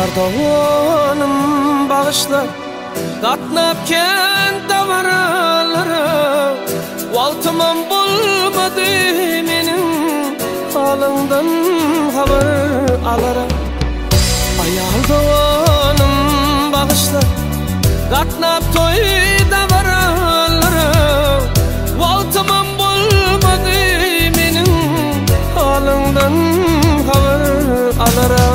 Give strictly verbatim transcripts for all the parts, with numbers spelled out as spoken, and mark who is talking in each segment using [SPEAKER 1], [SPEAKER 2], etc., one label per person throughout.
[SPEAKER 1] Açardanım bağışla Gatnap kent davaralara Waltımam bulmadı menin Halından haber alara Ayaldanım bağışla Gatnap toy davaralara Waltımam bulmadı menin Halından haber alara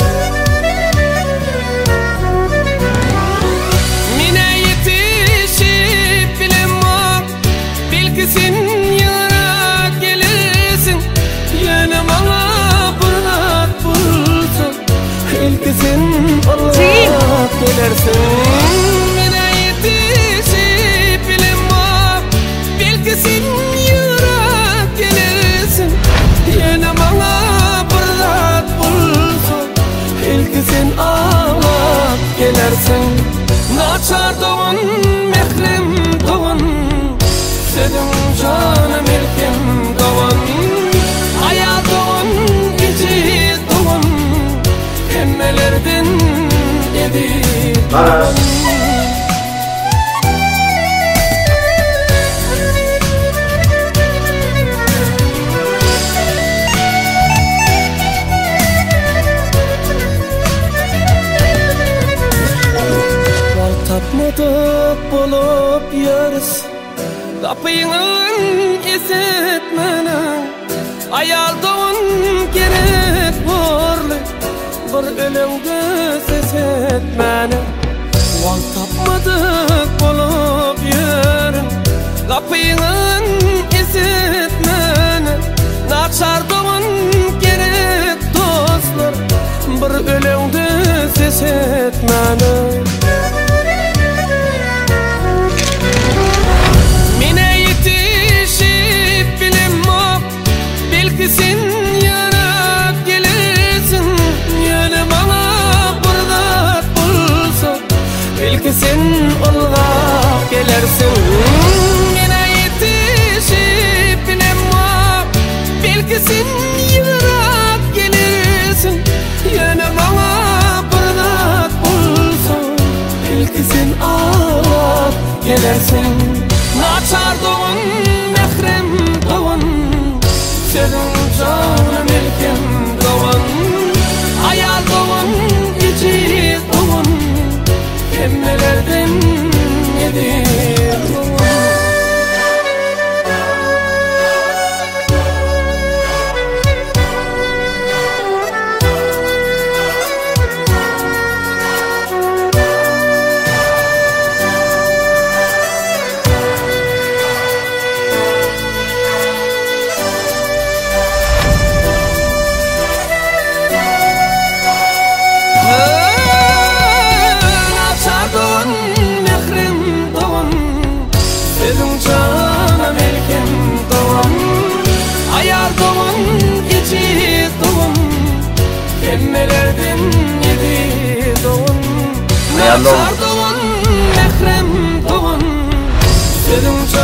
[SPEAKER 1] Sen yara gelirsin yanıma bırak bulsun İlk sen Allah gelersin Mine yetişip bilemem Belki sen yara gelirsin yanıma bırak bulsun İlk sen Allah gelersin Naçar doğun mehrem doğun Sedim canım ilkim doğan Hayatım içi doğan Hemmelerden edip doğan Bal tapmadık bulup yarız Kapıyın esetmene Ayaldığın gerek borlu Bir ölümde ses etmene Val tapmadık bulup yarın Kapıyın esetmene Naçardığın gerek dostlar Bir ölümde ses etmene Sen yara gelirsin yanıma bırak bulsun Belki sen olga gelersin Yine yetişip bilemem Belki sen yara gelirsin yanıma bırak bulsun Belki sen ağlar gelersin Naçar doğun mehrem doğun Sedim canım ilkim doğan Hayal doğan içi doğan Hemmelerden edip doğan Hemmelerden yedi doğun Naçar doğun mehrem doğun Sedim